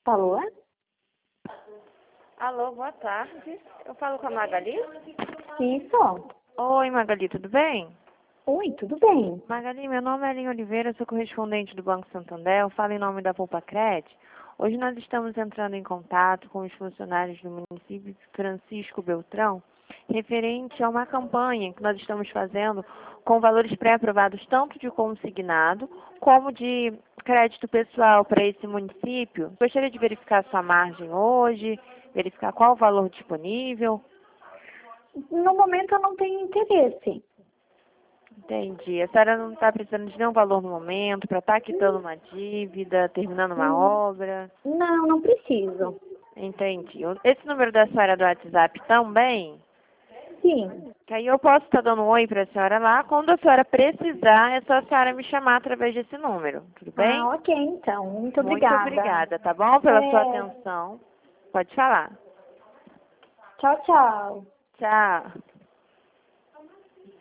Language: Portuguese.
Alô? Alô, boa tarde. Eu falo com a Magali? Isso. Oi, Magali, tudo bem? Oi, tudo bem? Magali, meu nome é Aline Oliveira, sou correspondente do Banco Santander, eu falo em nome da Poupa-Cred. Hoje nós estamos entrando em contato com os funcionários do município de Francisco Beltrão, referente a uma campanha que nós estamos fazendo com valores pré-aprovados tanto de consignado como de crédito pessoal para esse município. Gostaria de verificar a sua margem hoje, verificar qual o valor disponível. No momento eu não tenho interesse. Entendi. A senhora não está precisando de nenhum valor no momento para estar quitando uma dívida, terminando uma obra? Não, não preciso. Entendi. Esse número da senhora do WhatsApp também? Sim. Que aí eu posso estar dando um oi para a senhora lá. Quando a senhora precisar, é só a senhora me chamar através desse número. Tudo bem? Ah, ok, então. Muito Muito obrigada. obrigada, tá bom? Pela sua É, atenção. Pode falar. tchau, tchau. Tchau.